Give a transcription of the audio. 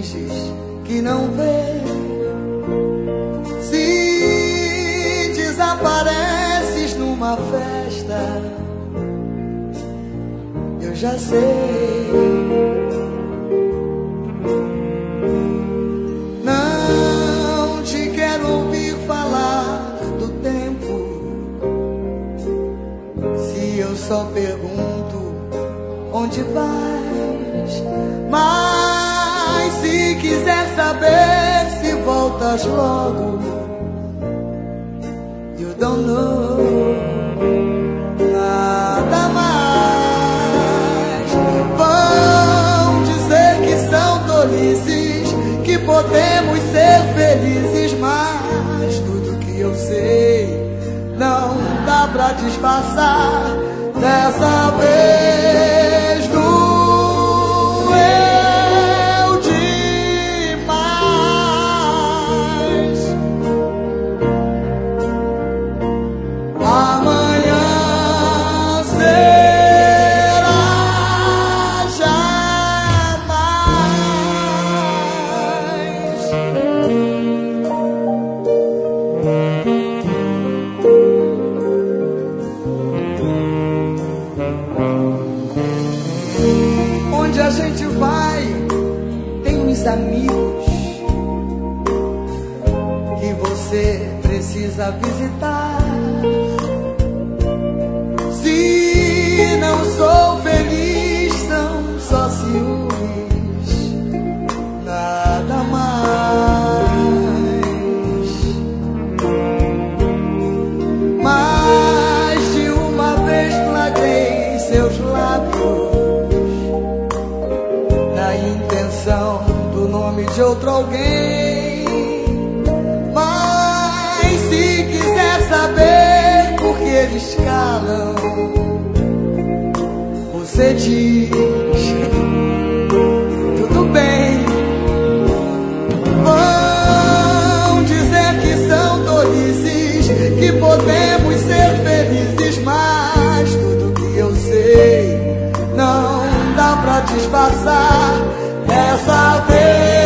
finges que não vê. Se desapareces numa festa, eu já sei. Não te quero ouvir falar do tempo, se eu só pergunto onde vais. Mas se quiser saber se voltas logo, you don't know nada mais. Vão dizer que são tolices, que podemos ser felizes, mas tudo que eu sei não dá pra disfarçar. Dessa vez doeu demais. Amanhã será jamais. Onde a gente vai, tem uns amigos que você precisa visitar. Se não sou feliz, são só ciúmes, nada mais. Mais de uma vez flagrei seus lábios na intenção do nome de outro alguém. Mas se quiser saber por que eles calam, você diz tudo bem. Vão dizer que são tolices, que podemos ser felizes, mas tudo que eu sei não dá pra disfarçar. Dessa vez